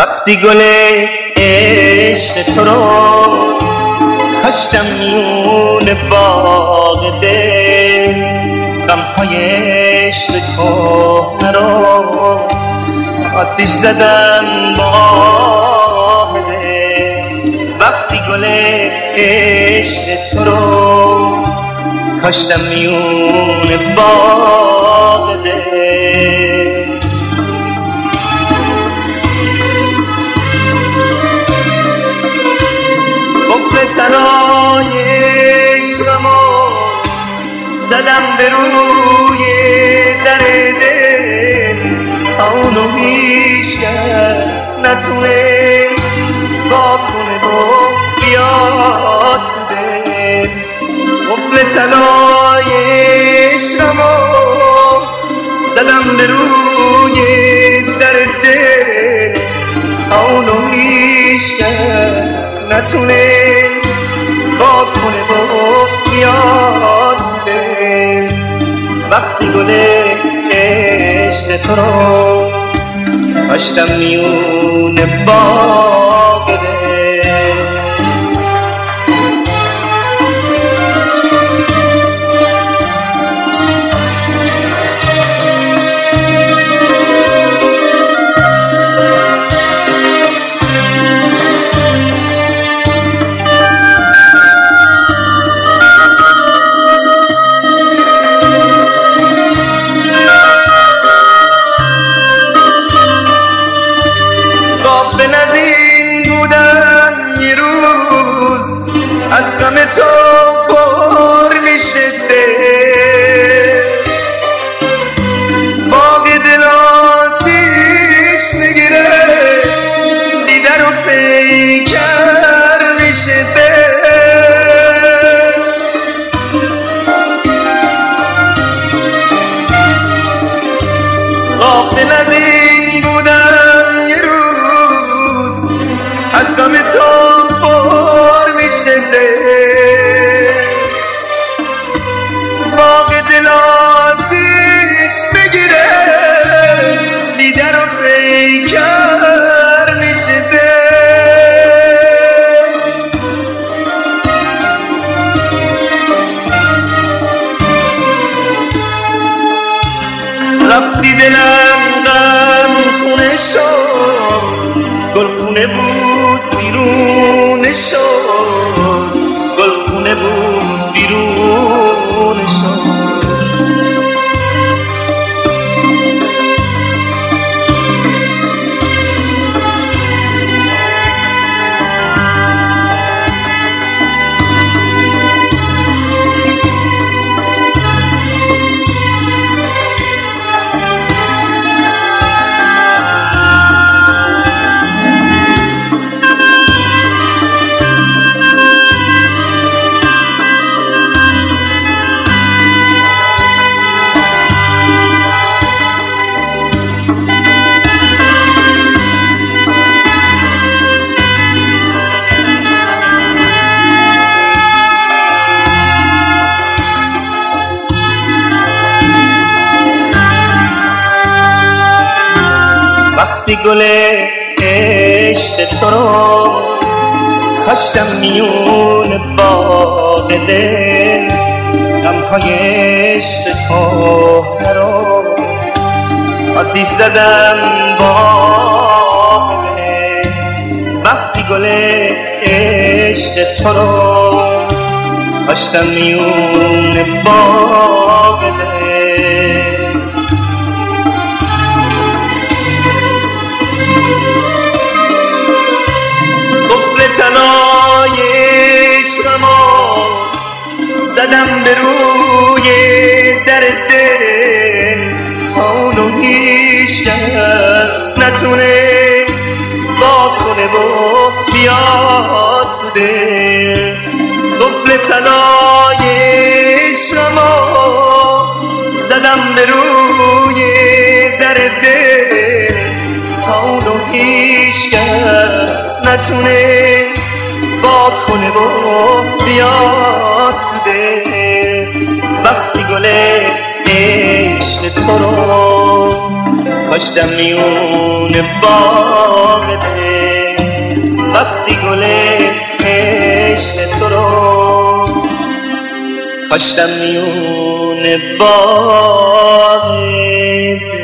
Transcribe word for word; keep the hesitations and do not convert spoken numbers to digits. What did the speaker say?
وقتی گل عشق تو رو کاشتم میون باغ دل، غمهای عشق کهنه رو آتیش زدم با دل. وقتی گل عشق تو رو کاشتم میون باغ دل. قفل تنهای عشقمو زدم به روی در دل، تا اونو هیچ کس نتونه وا کنه و بیاد تو دل. قفل تنهای عشقمو زدم به روی در دل، تا اونو هیچ کس نتونه وا کنه و بیاد تو دل. وقتی گل عشق تو رو کاشتم میون باغ دل. از غم تو پر میشه دل، باغ دل آتیش میگیره، دیدن و پیکر میشه دل. غافل از این بودم یه روز، از غم تو پر میشه دل، باغ دل آتیش بگیره، دیدن و پیکر میشه دل. رفتی دلم غم خونه شد، گل خونه بود بیرون شد، گل خونه بود بیرون شد. وقتی گل عشق تو رو کاشتم میون باغ دل، غمهای عشق کهنه رو آتیش زدم با دل. وقتی گل عشق تو رو کاشتم میون باغ دل. تنهای عشقمو زدم به روی در دل، تا اونو هیچ کس نتونه وا کنه و بیاد تو دل. قفل تنهای عشقمو زدم به روی در دل، تا اونو هیچ کس نتونه وا کنه و بیاد تو دل. وقتی گل عشق تو رو کاشتم میون باغ دل وقتی گل عشق تو رو کاشتم میون باغ دل.